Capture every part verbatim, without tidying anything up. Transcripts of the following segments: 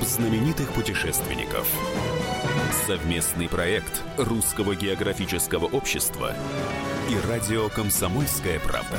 знаменитых путешественников. Совместный проект Русского географического общества и радио «Комсомольская правда».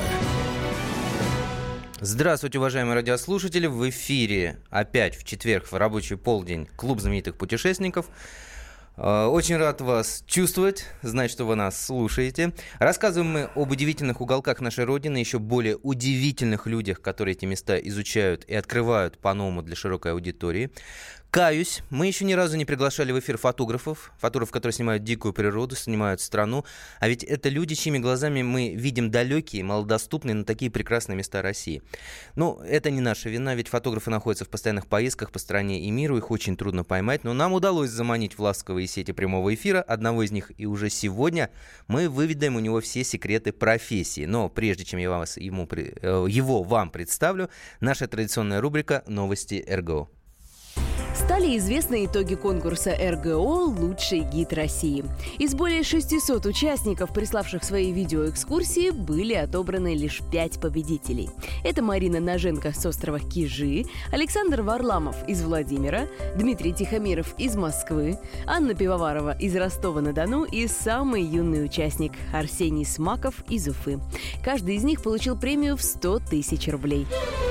Здравствуйте, уважаемые радиослушатели! В эфире опять в четверг в рабочий полдень Клуб знаменитых путешественников. Очень рад вас чувствовать, знать, что вы нас слушаете. Рассказываем мы об удивительных уголках нашей Родины, еще более удивительных людях, которые эти места изучают и открывают по-новому для широкой аудитории. Каюсь, мы еще ни разу не приглашали в эфир фотографов, фотографов, которые снимают дикую природу, снимают страну. А ведь это люди, чьими глазами мы видим далекие, малодоступные, но такие прекрасные места России. Ну, это не наша вина, ведь фотографы находятся в постоянных поездках по стране и миру, их очень трудно поймать. Но нам удалось заманить в ласковые сети прямого эфира одного из них, и уже сегодня мы выведаем у него все секреты профессии. Но прежде чем я вас, ему, его вам представлю, наша традиционная рубрика «Новости эр гэ о». Стали известны итоги конкурса эр гэ о «Лучший гид России». Из более шестисот участников, приславших свои видеоэкскурсии, были отобраны лишь пять победителей. Это Марина Ноженко с острова Кижи, Александр Варламов из Владимира, Дмитрий Тихомиров из Москвы, Анна Пивоварова из Ростова-на-Дону и самый юный участник Арсений Смаков из Уфы. Каждый из них получил премию в сто тысяч рублей.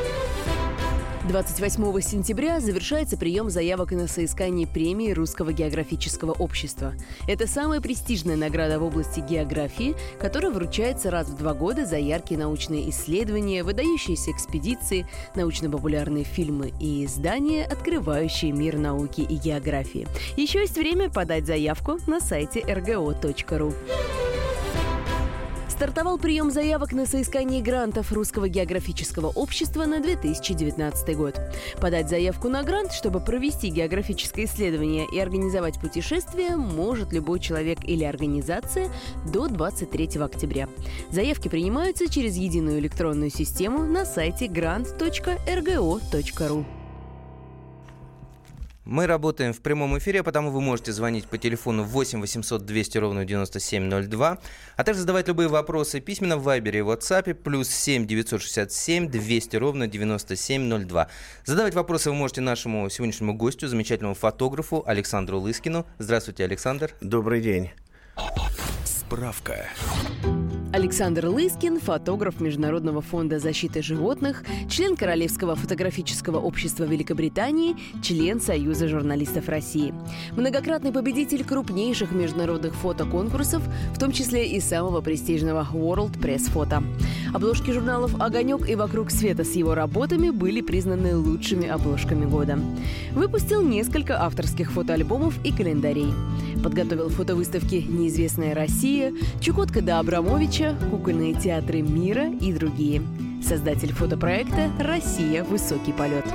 двадцать восьмого сентября завершается прием заявок на соискание премии Русского географического общества. Это самая престижная награда в области географии, которая вручается раз в два года за яркие научные исследования, выдающиеся экспедиции, научно-популярные фильмы и издания, открывающие мир науки и географии. Еще есть время подать заявку на сайте эр гэ о точка ру. Стартовал прием заявок на соискание грантов Русского географического общества на две тысячи девятнадцатый год. Подать заявку на грант, чтобы провести географическое исследование и организовать путешествие, может любой человек или организация до двадцать третьего октября. Заявки принимаются через единую электронную систему на сайте грант точка эр гэ о точка ру. Мы работаем в прямом эфире, потому вы можете звонить по телефону восемь восемьсот двести ровно девяносто семь ноль два, а также задавать любые вопросы письменно в Вайбере и WhatsApp плюс семь девятьсот шестьдесят семь двести ровно девяносто семь ноль два. Задавать вопросы вы можете нашему сегодняшнему гостю, замечательному фотографу Александру Лыскину. Здравствуйте, Александр. Добрый день. Справка. Александр Лыскин – фотограф Международного фонда защиты животных, член Королевского фотографического общества Великобритании, член Союза журналистов России. Многократный победитель крупнейших международных фотоконкурсов, в том числе и самого престижного World Press Photo. Обложки журналов «Огонек» и «Вокруг света» с его работами были признаны лучшими обложками года. Выпустил несколько авторских фотоальбомов и календарей. Подготовил фотовыставки «Неизвестная Россия», «Чукотка до Абрамовича», «Кукольные театры мира» и другие. Создатель фотопроекта «Россия. Высокий полет».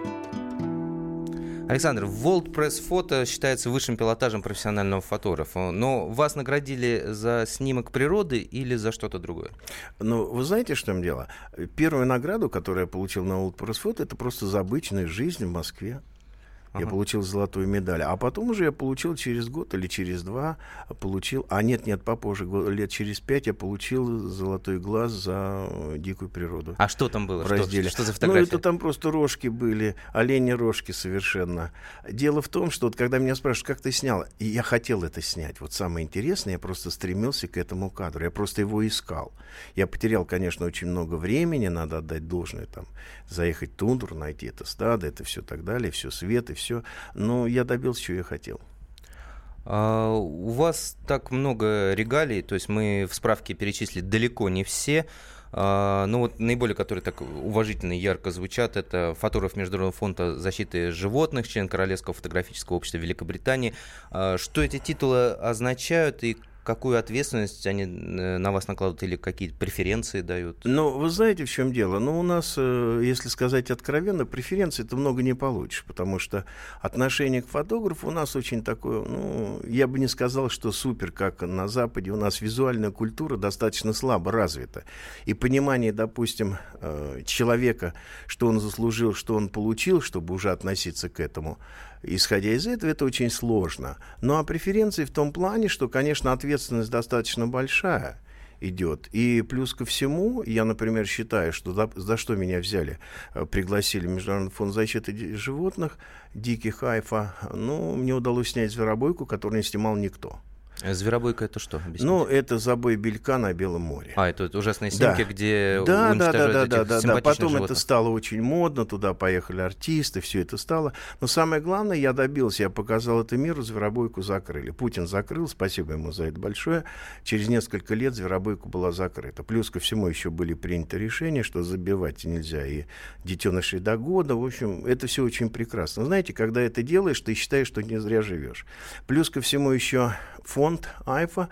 Александр, World Press Photo считается высшим пилотажем профессионального фотографа, но вас наградили за снимок природы или за что-то другое? Ну, вы знаете, что там дело? Первую награду, которую я получил на World Press Photo, это просто за обычную жизнь в Москве. Я ага. получил золотую медаль. А потом уже я получил через год или через два, получил... А нет, нет, попозже, лет через пять я получил золотой глаз за дикую природу. А что там было? В разделе. Что, что за фотографии? Ну, это там просто рожки были, олени-рожки совершенно. Дело в том, что вот когда меня спрашивают, как ты снял, и я хотел это снять. Вот самое интересное, я просто стремился к этому кадру. Я просто его искал. Я потерял, конечно, очень много времени, надо отдать должное, там, заехать в тундру, найти это стадо, это все так далее, все свет и все. Но я добился, чего я хотел. А, у вас так много регалий, то есть мы в справке перечислили далеко не все. А, ну вот наиболее, которые так уважительно и ярко звучат, это фотограф Международного фонда защиты животных, член Королевского фотографического общества Великобритании. А, что эти титулы означают и какую ответственность они на вас накладывают или какие преференции дают? Ну, вы знаете, в чем дело? Ну, у нас, если сказать откровенно, преференций ты много не получишь, потому что отношение к фотографу у нас очень такое, ну, я бы не сказал, что супер, как на Западе. У нас визуальная культура достаточно слабо развита. И понимание, допустим, человека, что он заслужил, что он получил, чтобы уже относиться к этому, исходя из этого, это очень сложно. Ну, а преференции в том плане, что, конечно, ответственность достаточно большая. идет. И плюс ко всему, я, например, считаю, что за, за что меня взяли, пригласили Международный фонд защиты животных, диких айфа, ну, мне удалось снять зверобойку, которую не снимал никто. Зверобойка — это что? Объясните. Ну, это забой белька на Белом море. А, это ужасные снимки, да. где да, уничтожают да, этих да, да, да. Потом животных. это стало очень модно, туда поехали артисты, все это стало. Но самое главное, я добился, я показал это миру, зверобойку закрыли. Путин закрыл, спасибо ему за это большое. Через несколько лет зверобойка была закрыта. Плюс ко всему еще были приняты решения, что забивать нельзя и детенышей до года. В общем, это все очень прекрасно. Знаете, когда это делаешь, ты считаешь, что не зря живешь. Плюс ко всему еще фонд айфа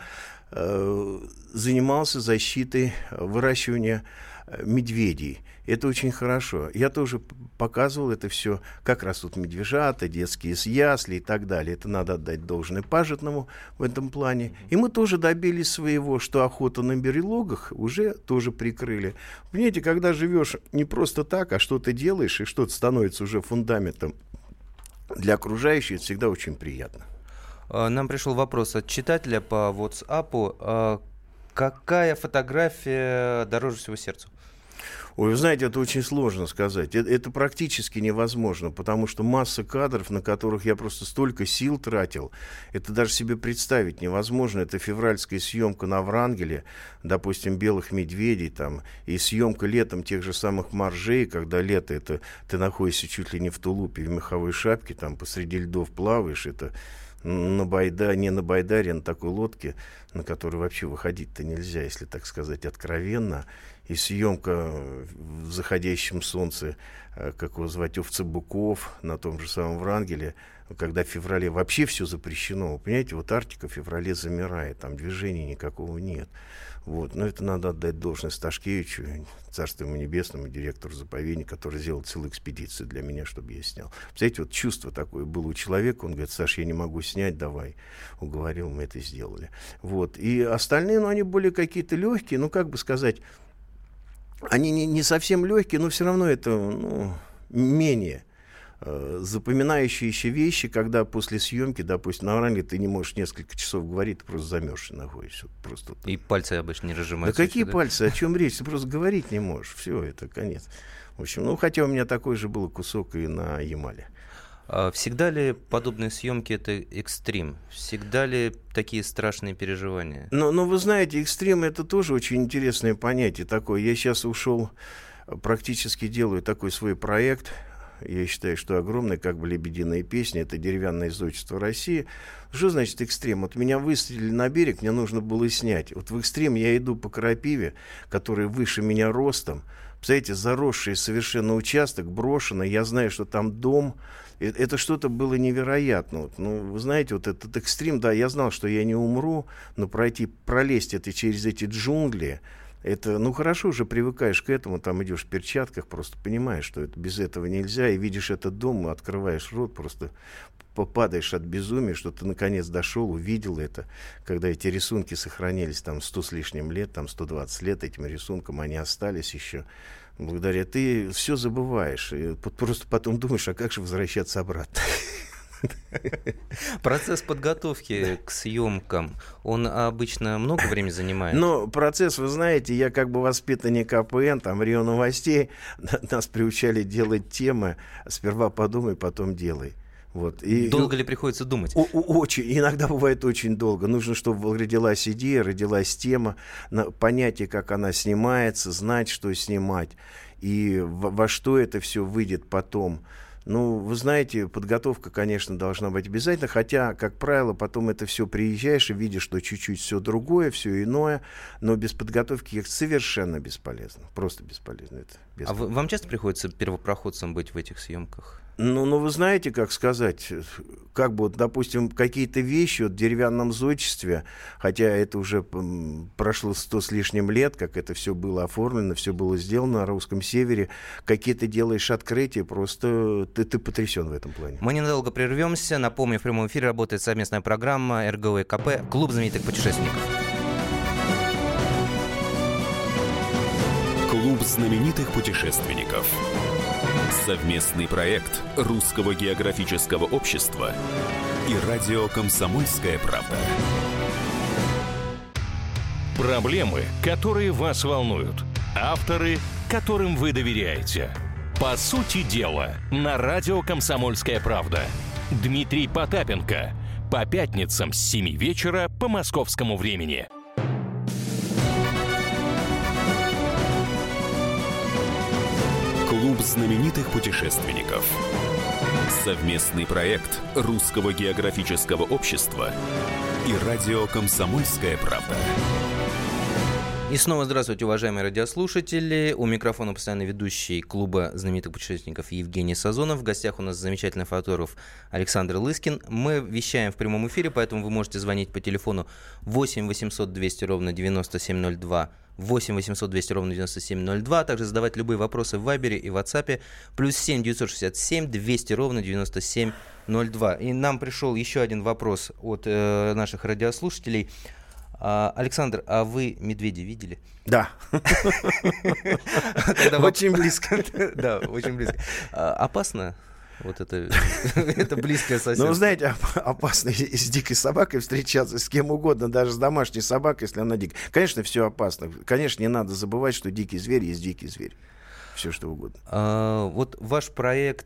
э, занимался защитой выращивания медведей. Это очень хорошо. Я тоже показывал это все, как растут медвежата, детские ясли и так далее. Это надо отдать должное Пажетному в этом плане. И мы тоже добились своего, что охота на берлогах уже тоже прикрыли. Понимаете, когда живешь не просто так, а что-то делаешь, и что-то становится уже фундаментом для окружающих, это всегда очень приятно. Нам пришел вопрос от читателя по WhatsApp. Какая фотография дороже всего сердцу? Ой, вы знаете, это очень сложно сказать. Это, это практически невозможно, потому что масса кадров, на которых я просто столько сил тратил, это даже себе представить невозможно. Это февральская съемка на Врангеле, допустим, белых медведей, там, и съемка летом тех же самых моржей, когда лето, это ты находишься чуть ли не в тулупе, в меховой шапке, там, посреди льдов плаваешь, это... На байда, не на байдаре, а на такой лодке, на которой вообще выходить-то нельзя, если так сказать откровенно. И съемка в заходящем солнце, как его звать, овцебыков на том же самом Врангеле, когда в феврале вообще все запрещено. Вы понимаете, вот Арктика в феврале замирает, там движения никакого нет. Вот. Но это надо отдать должность Сташкевичу, царству ему небесному, директору заповедника, который сделал целую экспедицию для меня, чтобы я снял. Представляете, вот чувство такое было у человека, он говорит: Саш, я не могу снять, давай. Уговорил, мы это сделали. Вот. И остальные, ну, они были какие-то легкие, ну, как бы сказать, они не, не совсем легкие, но все равно это, ну, менее запоминающиеся вещи, когда после съемки, допустим, на Врангеле ты не можешь несколько часов говорить, ты просто замерзший находишься. Просто... И пальцы обычно не разжимаются. Да какие да? пальцы? О чем речь? Ты просто говорить не можешь. Все, это конец. В общем, ну, хотя у меня такой же был кусок и на Ямале. Всегда ли подобные съемки — это экстрим? Всегда ли такие страшные переживания? Ну, ну, вы знаете, экстрим — это тоже очень интересное понятие такое. Я сейчас ушел, практически делаю такой свой проект. Я считаю, что огромная, как бы, «Лебединая песня» — это деревянное зодчество России. Что значит экстрем? Вот меня выстрелили на берег, мне нужно было снять. Вот в экстрем я иду по крапиве, которая выше меня ростом. Представляете, заросший совершенно участок, брошенный. Я знаю, что там дом. Это что-то было невероятно. Вот, ну, вы знаете, вот этот экстрем, да, я знал, что я не умру, но пройти, пролезть это через эти джунгли, это, ну, хорошо, уже привыкаешь к этому, там идешь в перчатках, просто понимаешь, что это, без этого нельзя, и видишь этот дом, открываешь рот, просто попадаешь от безумия, что ты наконец дошел, увидел это, когда эти рисунки сохранились там сто с лишним лет, там сто двадцать лет этим рисункам, они остались еще. Благодаря ты все забываешь, и просто потом думаешь, а как же возвращаться обратно? Процесс подготовки к съемкам, он обычно много времени занимает? Ну, процесс, вы знаете, я как бы воспитанник КПН, там, РИО Новостей, нас приучали делать темы, сперва подумай, потом делай. Вот. И, долго ли приходится думать? О- очень, иногда бывает очень долго. Нужно, чтобы родилась идея, родилась тема, понятие, как она снимается, знать, что снимать, и во, во что это все выйдет потом. Ну, вы знаете, подготовка, конечно, должна быть обязательно, хотя, как правило, потом это все приезжаешь и видишь, что чуть-чуть все другое, все иное, но без подготовки их совершенно бесполезно, просто бесполезно. Это бесполезно. А вы, вам часто приходится первопроходцем быть в этих съемках? Ну, ну, вы знаете, как сказать, как бы, вот, допустим, какие-то вещи вот, в деревянном зодчестве, хотя это уже м, прошло сто с лишним лет, как это все было оформлено, все было сделано на русском севере, какие-то делаешь открытия, просто ты, ты потрясен в этом плане. Мы ненадолго прервемся. Напомню, в прямом эфире работает совместная программа эр гэ о и ка пэ «Клуб знаменитых путешественников». Клуб знаменитых путешественников. Совместный проект Русского географического общества и радио «Комсомольская правда». Проблемы, которые вас волнуют. Авторы, которым вы доверяете. По сути дела, на радио «Комсомольская правда». Дмитрий Потапенко. По пятницам с семи вечера по московскому времени. Клуб знаменитых путешественников. Совместный проект Русского географического общества и радио «Комсомольская правда». И снова здравствуйте, уважаемые радиослушатели. У микрофона постоянно ведущий клуба знаменитых путешественников Евгений Сазонов. В гостях у нас замечательный фотограф Александр Лыскин. Мы вещаем в прямом эфире, поэтому вы можете звонить по телефону восемь восемьсот двести ровно девяносто семь ноль два, восемь восемьсот двести ровно девяносто семь ноль два, а также задавать любые вопросы в Вайбере и WhatsApp, плюс семь девятьсот шестьдесят семь двести ровно девяносто семь ноль два. И нам пришел еще один вопрос от э, наших радиослушателей. Александр, а вы медведя видели? Да. Очень близко. Да, очень близко. Опасно? Вот это, это близкое соседство. Ну, знаете, опасно с дикой собакой встречаться, с кем угодно, даже с домашней собакой, если она дикая. Конечно, все опасно. Конечно, не надо забывать, что дикий зверь есть дикий зверь. Все что угодно. А, вот ваш проект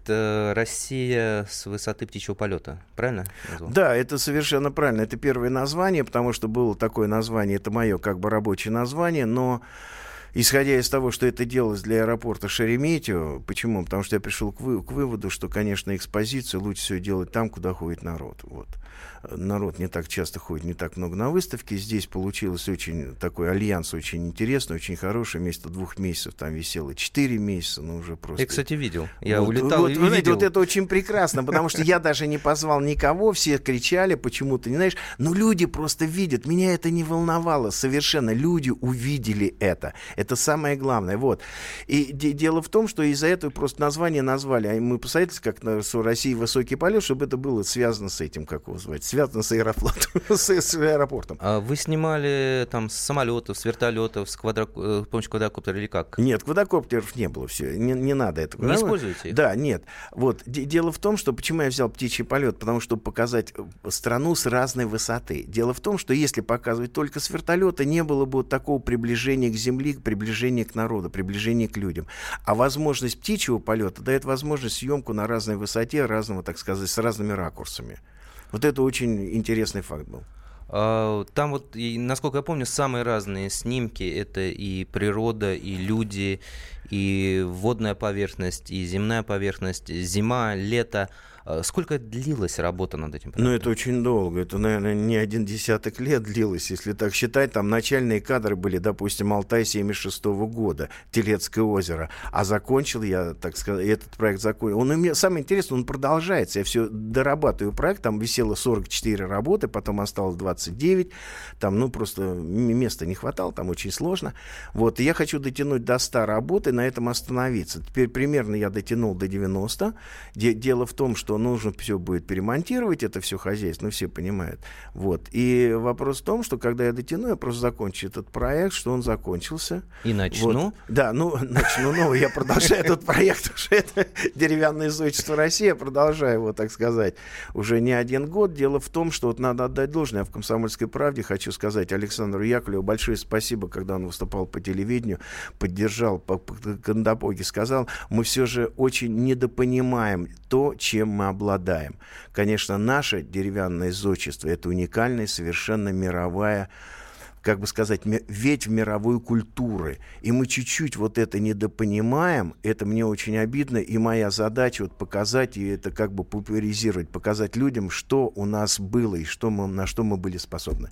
«Россия с высоты птичьего полета», правильно назвал? Да, это совершенно правильно. Это первое название, потому что было такое название, это мое как бы рабочее название, но исходя из того, что это делалось для аэропорта Шереметьево, почему? Потому что я пришел к, вы, к выводу, что, конечно, экспозицию лучше всего делать там, куда ходит народ. Вот. Народ не так часто ходит, не так много на выставке. Здесь получилось очень такой альянс, очень интересный, очень хороший. Вместо двух месяцев там висело четыре месяца, ну уже просто... Я, кстати, видел. Я вот, улетал вот, и вы знаете, видел. вот это очень прекрасно, потому что я даже не позвал никого, все кричали почему-то, не знаешь, но люди просто видят. Меня это не волновало совершенно. Люди увидели это. Это самое главное. Вот. И де- дело в том, что из-за этого просто название назвали. А мы посмотрите, как на России высокий полет, чтобы это было связано с этим, как его звать, связано с аэрофлотом, с, с аэропортом. А вы снимали там с самолетов, с вертолетов, с квадро... с помощью квадрокоптера или как? Нет, квадрокоптеров не было, все, не, не надо это. Не используете их? Да, нет. Вот. Д- дело в том, что почему я взял птичий полет, потому что показать страну с разной высоты. Дело в том, что если показывать только с вертолета, не было бы вот такого приближения к земле, приближения к народу, приближения к людям. А возможность птичьего полета дает возможность съемку на разной высоте, разного, так сказать, с разными ракурсами. Вот это очень интересный факт был. Там вот, и, насколько я помню, самые разные снимки. Это и природа, и люди, и водная поверхность, и земная поверхность, зима, лето. Сколько длилась работа над этим проектом? Ну, это очень долго. Это, наверное, не один десяток лет длилось. Если так считать, там начальные кадры были, допустим, Алтай семьдесят шестого года, Телецкое озеро. А закончил я, так сказать, этот проект закончил. Он у меня, самое интересное, он продолжается. Я все дорабатываю проект. Там висело сорок четыре работы, потом осталось двадцать девять. Там, ну, просто места не хватало, там очень сложно. Вот, и я хочу дотянуть до ста работ и на этом остановиться. Теперь примерно я дотянул до девяноста. Де- дело в том, что нужно все будет перемонтировать, это все хозяйство, ну, все понимают. Вот. И вопрос в том, что когда я дотяну, я просто закончу этот проект, что он закончился. И начну? Вот. Да, ну, начну новый. Я продолжаю этот проект уже. Это деревянное зодчество России. Я продолжаю его, так сказать, уже не один год. Дело в том, что вот надо отдать должное. Я в «Комсомольской правде» хочу сказать Александру Яковлеву большое спасибо, когда он выступал по телевидению, поддержал, по Кондопоге сказал, мы все же очень недопонимаем то, чем мы обладаем. Конечно, наше деревянное зодчество — это уникальная, совершенно мировая, как бы сказать, ветвь мировой культуры. И мы чуть-чуть вот это недопонимаем, это мне очень обидно, и моя задача вот показать, и это как бы популяризировать, показать людям, что у нас было и что мы, на что мы были способны.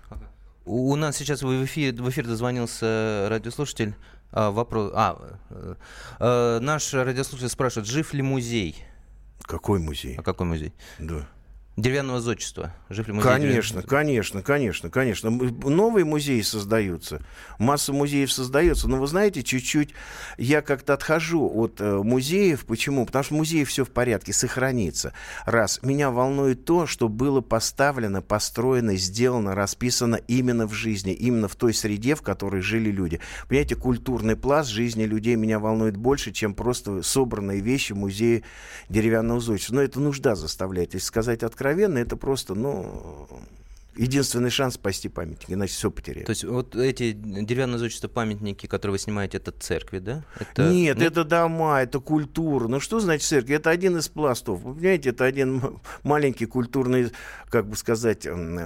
У нас сейчас в эфир, в эфир дозвонился радиослушатель. А, вопрос. А, а, наш радиослушатель спрашивает, жив ли музей? Какой музей? А какой музей? Да. Деревянного зодчества. Жив ли музей? Конечно, конечно, конечно, конечно. Новые музеи создаются. Масса музеев создается. Но вы знаете, чуть-чуть я как-то отхожу от э, музеев. Почему? Потому что в музее все в порядке, сохранится. Раз. Меня волнует то, что было поставлено, построено, сделано, расписано именно в жизни, именно в той среде, в которой жили люди. Понимаете, культурный пласт жизни людей меня волнует больше, чем просто собранные вещи в музее деревянного зодчества. Но это нужда заставляет. Если сказать откровенно, это просто, ну, Единственный шанс спасти памятник, иначе все потеряют. То есть вот эти деревянные зодчества памятники, которые вы снимаете, это церкви, да? Это... Нет, Нет, это дома, это культура. Ну что значит церковь? Это один из пластов. Вы понимаете, это один маленький культурный, как бы сказать...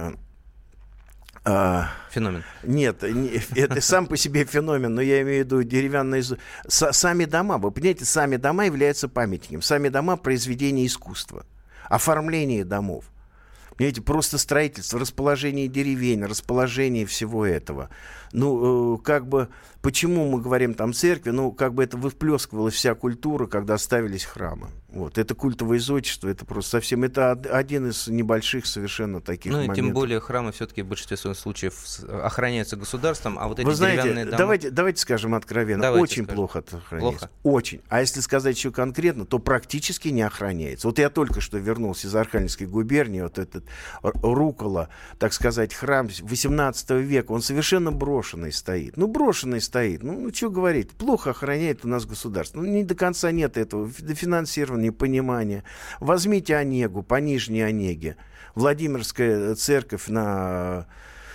А, феномен. Нет, не, это сам по себе феномен, но я имею в виду деревянные... С, сами дома, вы понимаете, сами дома являются памятником. Сами дома — произведение искусства. Оформление домов. Понимаете, просто строительство, расположение деревень, расположение всего этого. Ну, э, как бы, почему мы говорим там церкви? Ну, как бы это выплескивалась вся культура, когда ставились храмы. Вот, это культовое зодчество, это просто совсем, это один из небольших совершенно таких ну, моментов. Ну, и тем более храмы все-таки в большинстве случаев охраняются государством, а вот эти Вы знаете, деревянные дома... давайте, давайте скажем откровенно, давайте очень скажем. плохо охраняется. Плохо? Очень. А если сказать еще конкретно, то практически не охраняется. Вот я только что вернулся из Архангельской губернии, вот этот Рукола, так сказать, храм восемнадцатого века, он совершенно брошенный стоит. Ну, брошенный стоит. Ну, ну что говорить, плохо охраняет у нас государство. Ну, не до конца нет этого финансирования, непонимания. Возьмите Онегу, по Нижней Онеге. Владимирская церковь на...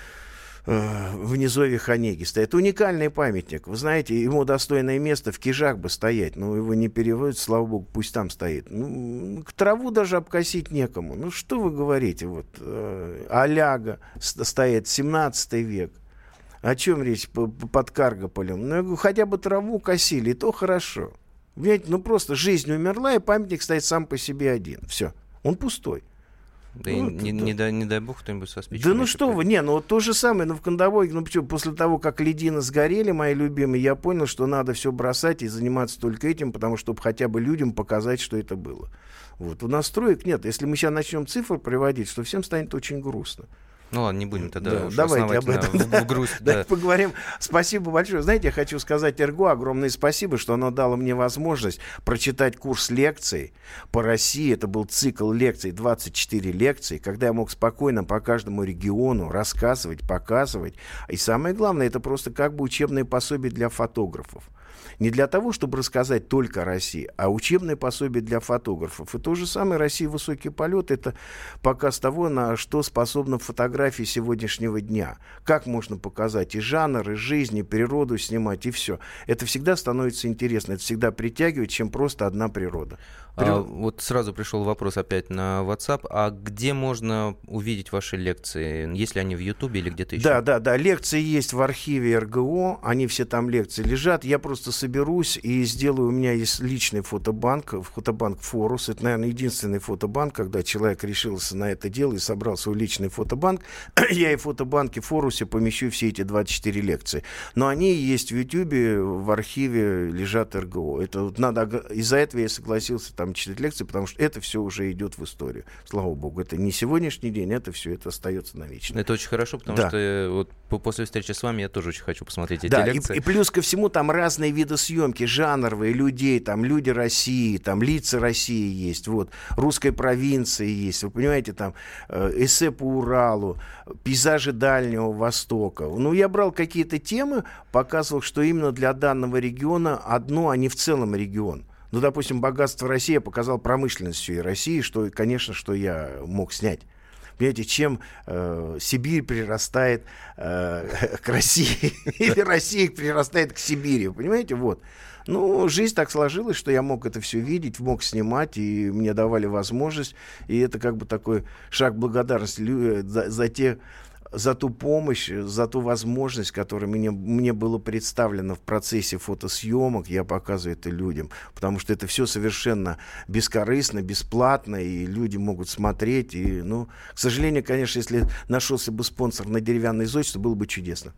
в низовье Онеги стоит. Уникальный памятник. Вы знаете, ему достойное место в Кижах бы стоять. Но его не переводят, слава богу, пусть там стоит. Ну, траву даже обкосить некому. Ну, что вы говорите? Вот, э, Аляга стоит, семнадцатый век. О чем речь под Каргополем? Ну, я говорю, хотя бы траву косили, и то хорошо. Ведь, ну, просто жизнь умерла, и памятник стоит сам по себе один. Все. Он пустой. Да ну, и не, да. не, дай, не дай бог кто-нибудь со спичками. Да ну что вы, не, ну вот то же самое, ну в Кандавоге, ну почему, после того, как ледины сгорели, мои любимые, я понял, что надо все бросать и заниматься только этим, потому что, чтобы хотя бы людям показать, что это было. Вот, у нас строек нет. Если мы сейчас начнем цифры приводить, что всем станет очень грустно. Ну ладно, не будем тогда да, уж давайте об этом в, в грусть. Давайте Да. поговорим. Спасибо большое. Знаете, я хочу сказать эр-гэ о огромное спасибо, что оно дало мне возможность прочитать курс лекций по России. Это был цикл лекций, двадцать четыре лекции, когда я мог спокойно по каждому региону рассказывать, показывать. И самое главное, это просто как бы учебные пособия для фотографов. Не для того, чтобы рассказать только о России, а учебное пособие для фотографов. И то же самое «Россия. Высокий полет» — это показ того, на что способна фотография сегодняшнего дня. Как можно показать и жанр, и жизнь, и природу снимать, и все. Это всегда становится интересно, это всегда притягивает, чем просто одна природа. А, вот сразу пришел вопрос опять на WhatsApp. А где можно увидеть ваши лекции? Есть ли они в Ютубе или где-то еще? Да, да, да. Лекции есть в архиве эр-гэ-о. Они все там лекции лежат. Я просто соберусь и сделаю. У меня есть личный фотобанк, фотобанк Форус. Это, наверное, единственный фотобанк, когда человек решился на это дело и собрал свой личный фотобанк. Я и в фотобанке Форусе помещу все эти двадцать четыре лекции. Но они есть в Ютубе, в архиве лежат эр-гэ-о. Это вот надо... Из-за этого я согласился там читать лекции, потому что это все уже идет в историю. Слава богу, это не сегодняшний день, это все, это остается навечно. Это очень хорошо, потому да. что вот после встречи с вами я тоже очень хочу посмотреть эти да, лекции. И, и плюс ко всему там разные виды съемки, жанровые, людей, там люди России, там лица России есть, вот, русской провинции есть, вы понимаете, там э, эссе по Уралу, пейзажи Дальнего Востока. Ну, я брал какие-то темы, показывал, что именно для данного региона одно, а не в целом регион. Ну, допустим, «Богатство России» я показал промышленность всей России, что, конечно, что я мог снять. Понимаете, чем э, Сибирь прирастает э, к России, или Россия прирастает к Сибири, понимаете, вот. Ну, жизнь так сложилась, что я мог это все видеть, мог снимать, и мне давали возможность, и это как бы такой шаг благодарности за, за те... за ту помощь, за ту возможность, которая мне, мне была представлена в процессе фотосъемок, я показываю это людям, потому что это все совершенно бескорыстно, бесплатно, и люди могут смотреть, и, ну, к сожалению, конечно, если нашелся бы спонсор на деревянное зодчество, было бы чудесно.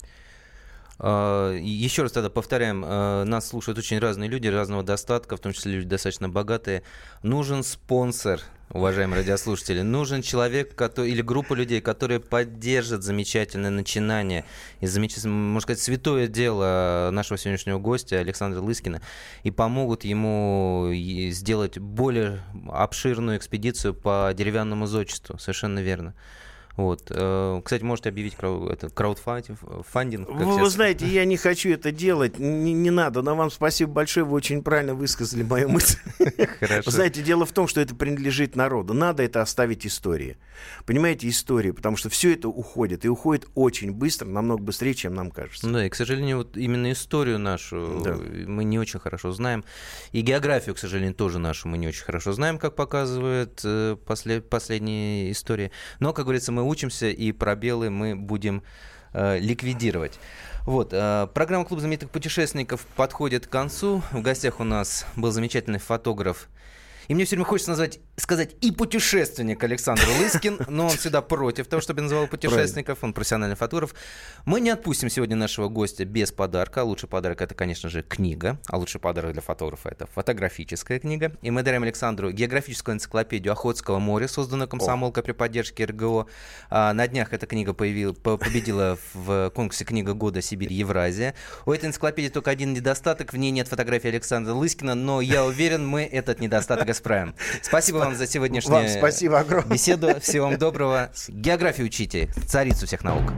Еще раз тогда повторяем, нас слушают очень разные люди, разного достатка, в том числе люди достаточно богатые. Нужен спонсор, уважаемые радиослушатели, нужен человек который, или группа людей, которые поддержат замечательное начинание и замечательное, можно сказать, святое дело нашего сегодняшнего гостя Александра Лыскина и помогут ему сделать более обширную экспедицию по деревянному зодчеству. Совершенно верно. Вот. Кстати, можете объявить крау- это, краудфандинг. Вы, вы знаете, я не хочу это делать, не, не надо, но вам спасибо большое, вы очень правильно высказали мою мысль. Хорошо. Знаете, дело в том, что это принадлежит народу, надо это оставить истории. Понимаете, истории, потому что все это уходит, и уходит очень быстро, намного быстрее, чем нам кажется. Да, и, к сожалению, вот именно историю нашу да. мы не очень хорошо знаем, и географию, к сожалению, тоже нашу мы не очень хорошо знаем, как показывает после, последние истории. Но, как говорится, мы учимся, и пробелы мы будем э, ликвидировать. Вот, э, программа «Клуб знаменитых путешественников» подходит к концу. В гостях у нас был замечательный фотограф. И мне все время хочется назвать, сказать и путешественник Александр Лыскин, но он всегда против того, чтобы я называл путешественников, он профессиональный фотограф. Мы не отпустим сегодня нашего гостя без подарка. А лучший подарок — это, конечно же, книга. А лучший подарок для фотографа — это фотографическая книга. И мы дарим Александру географическую энциклопедию Охотского моря, созданную комсомолкой при поддержке эр гэ о. А на днях эта книга появила, победила в конкурсе «Книга года Сибирь-Евразия». У этой энциклопедии только один недостаток. В ней нет фотографии Александра Лыскина, но я уверен, мы этот недостаток исправим. Спасибо вам за сегодняшнюю вам спасибо огромное. беседу. Всего вам доброго. Географию учите, царицу всех наук.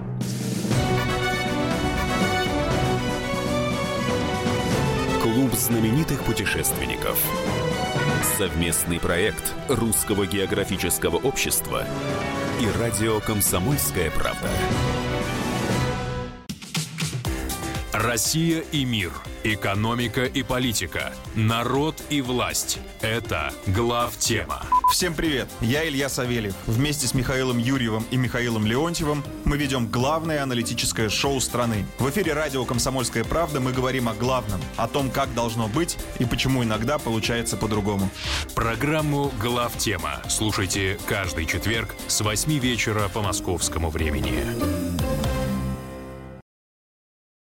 Клуб знаменитых путешественников. Совместный проект Русского географического общества и радио «Комсомольская правда». Россия и мир. Экономика и политика. Народ и власть. Это главтема. Всем привет, я Илья Савельев. Вместе с Михаилом Юрьевым и Михаилом Леонтьевым мы ведем главное аналитическое шоу страны. В эфире радио «Комсомольская правда» мы говорим о главном, о том, как должно быть и почему иногда получается по-другому. Программу «Главтема» слушайте каждый четверг с восьми вечера по московскому времени.